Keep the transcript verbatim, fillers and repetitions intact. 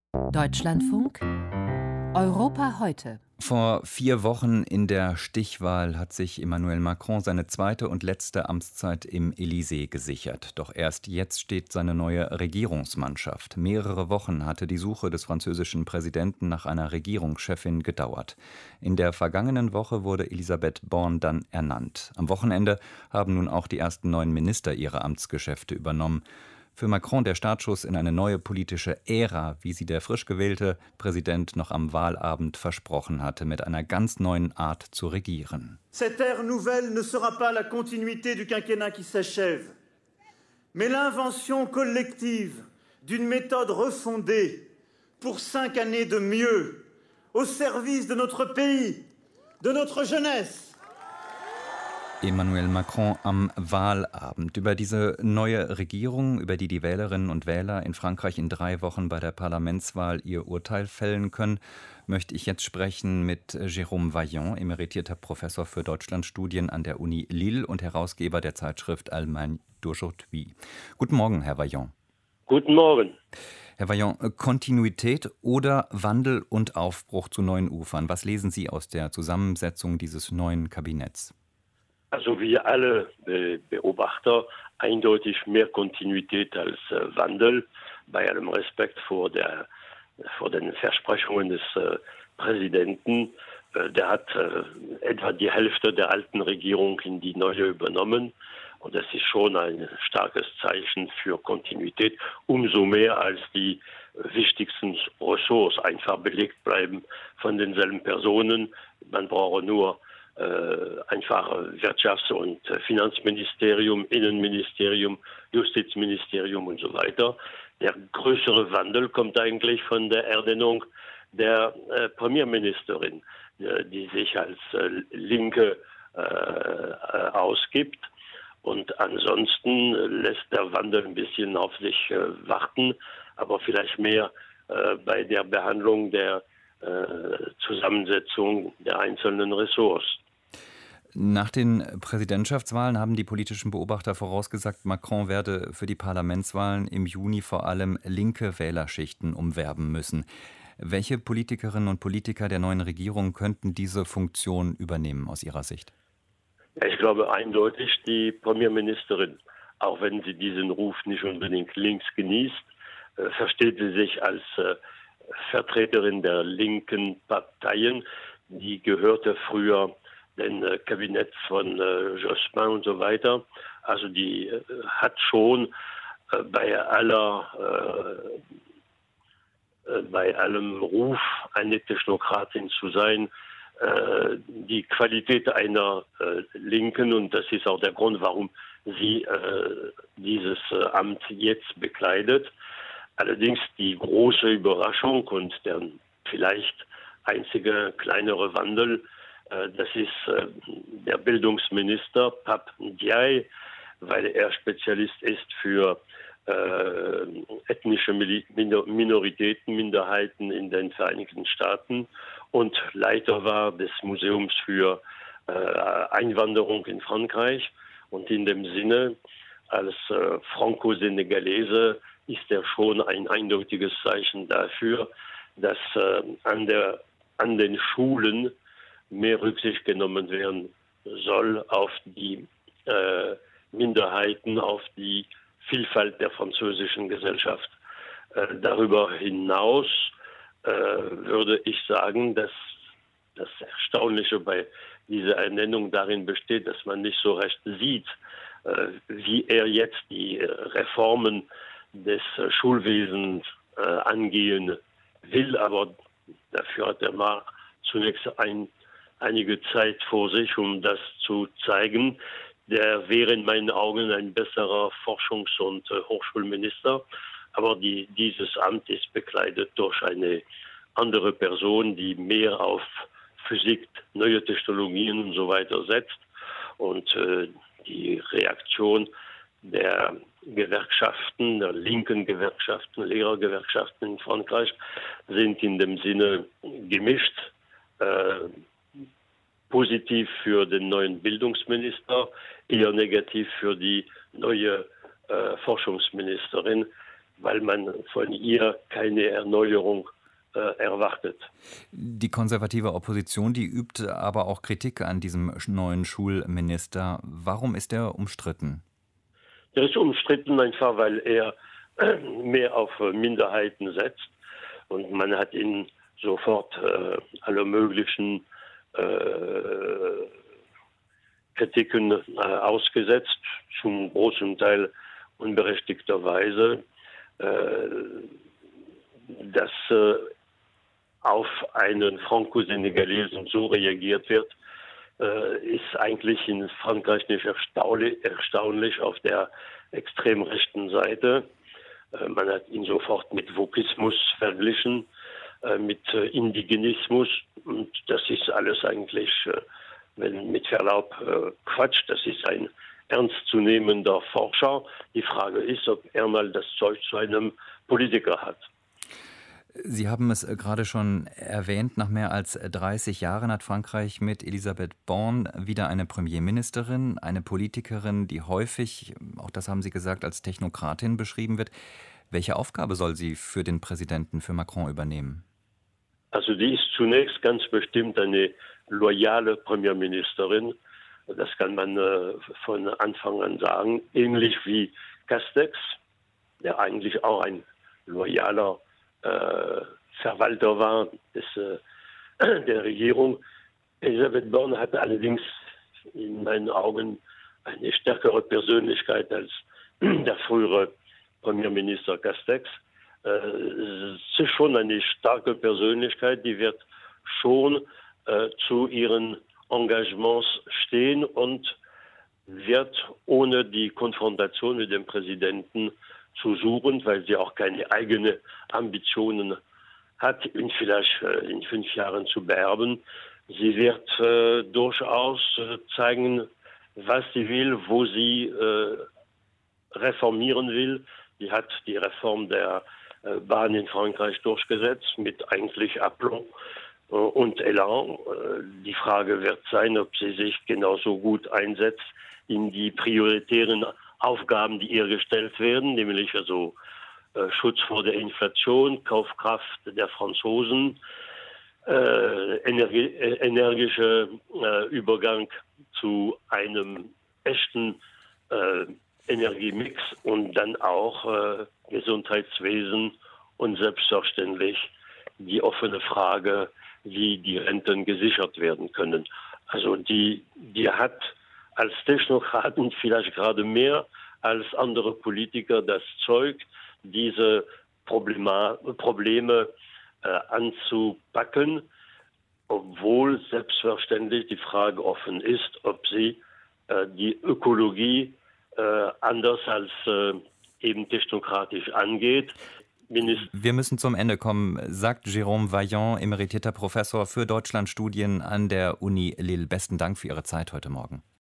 Deutschlandfunk Europa heute. Vor vier Wochen in der Stichwahl hat sich Emmanuel Macron seine zweite und letzte Amtszeit im Élysée gesichert. Doch erst jetzt steht seine neue Regierungsmannschaft. Mehrere Wochen hatte die Suche des französischen Präsidenten nach einer Regierungschefin gedauert. In der vergangenen Woche wurde Elisabeth Borne dann ernannt. Am Wochenende haben nun auch die ersten neuen Minister ihre Amtsgeschäfte übernommen. Für Macron der Startschuss in eine neue politische Ära, wie sie der frisch gewählte Präsident noch am Wahlabend versprochen hatte, mit einer ganz neuen Art zu regieren. Cette ère nouvelle ne sera pas la continuité du quinquennat qui s'achève, mais l'invention collective d'une méthode refondée pour cinq années de mieux, au service de notre pays, de notre jeunesse. Emmanuel Macron am Wahlabend. Über diese neue Regierung, über die die Wählerinnen und Wähler in Frankreich in drei Wochen bei der Parlamentswahl ihr Urteil fällen können, möchte ich jetzt sprechen mit Jérôme Vaillant, emeritierter Professor für Deutschlandstudien an der Uni Lille und Herausgeber der Zeitschrift Allemagne d'aujourd'hui. Guten Morgen, Herr Vaillant. Guten Morgen. Herr Vaillant, Kontinuität oder Wandel und Aufbruch zu neuen Ufern? Was lesen Sie aus der Zusammensetzung dieses neuen Kabinetts? Also wie alle Beobachter eindeutig mehr Kontinuität als äh, Wandel, bei allem Respekt vor, der, vor den Versprechungen des äh, Präsidenten. Äh, der hat äh, etwa die Hälfte der alten Regierung in die neue übernommen. Und das ist schon ein starkes Zeichen für Kontinuität, umso mehr als die wichtigsten Ressorts einfach belegt bleiben von denselben Personen. Man braucht nur Äh, einfach Wirtschafts- und Finanzministerium, Innenministerium, Justizministerium und so weiter. Der größere Wandel kommt eigentlich von der Ernennung der äh, Premierministerin, äh, die sich als äh, Linke äh, äh, ausgibt. Und ansonsten lässt der Wandel ein bisschen auf sich äh, warten, aber vielleicht mehr äh, bei der Behandlung der äh, Zusammensetzung der einzelnen Ressorts. Nach den Präsidentschaftswahlen haben die politischen Beobachter vorausgesagt, Macron werde für die Parlamentswahlen im Juni vor allem linke Wählerschichten umwerben müssen. Welche Politikerinnen und Politiker der neuen Regierung könnten diese Funktion übernehmen aus Ihrer Sicht? Ich glaube eindeutig die Premierministerin, auch wenn sie diesen Ruf nicht unbedingt links genießt, äh, versteht sie sich als äh, Vertreterin der linken Parteien. Die gehörte früher den äh, Kabinett von äh, Jospin und so weiter. Also die äh, hat schon äh, bei aller äh, äh, bei allem Ruf, eine Technokratin zu sein, äh, die Qualität einer äh, Linken, und das ist auch der Grund, warum sie äh, dieses äh, Amt jetzt bekleidet. Allerdings die große Überraschung und der vielleicht einzige kleinere Wandel, das ist der Bildungsminister Pape Ndiaye, weil er Spezialist ist für äh, ethnische Minoritäten, Minderheiten in den Vereinigten Staaten und Leiter war des Museums für äh, Einwanderung in Frankreich. Und in dem Sinne, als äh, Franco-Senegalese ist er schon ein eindeutiges Zeichen dafür, dass äh, an, der, an den Schulen mehr Rücksicht genommen werden soll auf die äh, Minderheiten, auf die Vielfalt der französischen Gesellschaft. Äh, darüber hinaus äh, würde ich sagen, dass das Erstaunliche bei dieser Ernennung darin besteht, dass man nicht so recht sieht, äh, wie er jetzt die Reformen des äh, Schulwesens äh, angehen will, aber dafür hat er mal zunächst ein einige Zeit vor sich, um das zu zeigen. Der wäre in meinen Augen ein besserer Forschungs- und äh, Hochschulminister. Aber die, dieses Amt ist bekleidet durch eine andere Person, die mehr auf Physik, neue Technologien und so weiter setzt. Und äh, die Reaktion der Gewerkschaften, der linken Gewerkschaften, Lehrergewerkschaften in Frankreich sind in dem Sinne gemischt. Äh, positiv für den neuen Bildungsminister, eher negativ für die neue äh, Forschungsministerin, weil man von ihr keine Erneuerung äh, erwartet. Die konservative Opposition, die übt aber auch Kritik an diesem neuen Schulminister. Warum ist er umstritten? Er ist umstritten einfach, weil er mehr auf Minderheiten setzt und man hat ihn sofort äh, alle möglichen äh, Kritiken äh, ausgesetzt, zum großen Teil unberechtigterweise, äh, dass äh, auf einen Franco-Senegalesen so reagiert wird, äh, ist eigentlich in Frankreich nicht erstaunlich, erstaunlich auf der extrem rechten Seite. Äh, man hat ihn sofort mit Wokismus verglichen, äh, mit äh, Indigenismus, und das ist alles eigentlich, äh, wenn mit Verlaub, äh, Quatsch. Das ist ein ernstzunehmender Forscher. Die Frage ist, ob er mal das Zeug zu einem Politiker hat. Sie haben es gerade schon erwähnt, nach mehr als dreißig Jahren hat Frankreich mit Elisabeth Borne wieder eine Premierministerin, eine Politikerin, die häufig, auch das haben Sie gesagt, als Technokratin beschrieben wird. Welche Aufgabe soll sie für den Präsidenten, für Macron übernehmen? Also die ist zunächst ganz bestimmt eine loyale Premierministerin. Das kann man äh, von Anfang an sagen. Ähnlich wie Castex, der eigentlich auch ein loyaler äh, Verwalter war des, äh, der Regierung. Elisabeth Borne hatte allerdings in meinen Augen eine stärkere Persönlichkeit als der frühere Premierminister Castex. Äh, es ist schon eine starke Persönlichkeit, die wird schon äh, zu ihren Engagements stehen und wird ohne die Konfrontation mit dem Präsidenten zu suchen, weil sie auch keine eigenen Ambitionen hat, ihn vielleicht äh, in fünf Jahren zu beerben. Sie wird äh, durchaus äh, zeigen, was sie will, wo sie äh, reformieren will. Sie hat die Reform der äh, Bahn in Frankreich durchgesetzt mit eigentlich Aplomb äh, und Elan. Äh, die Frage wird sein, ob sie sich genauso gut einsetzt in die prioritären Aufgaben, die ihr gestellt werden, nämlich also äh, Schutz vor der Inflation, Kaufkraft der Franzosen, äh, energi äh, energischer äh, Übergang zu einem echten äh, Energiemix und dann auch äh, Gesundheitswesen und selbstverständlich die offene Frage, wie die Renten gesichert werden können. Also die, die hat als Technokraten vielleicht gerade mehr als andere Politiker das Zeug, diese Problema Probleme äh, anzupacken, obwohl selbstverständlich die Frage offen ist, ob sie äh, die Ökologie äh, anders als äh, eben technokratisch angeht. Minister Wir müssen zum Ende kommen, sagt Jérôme Vaillant, emeritierter Professor für Deutschlandstudien an der Uni Lille. Besten Dank für Ihre Zeit heute Morgen.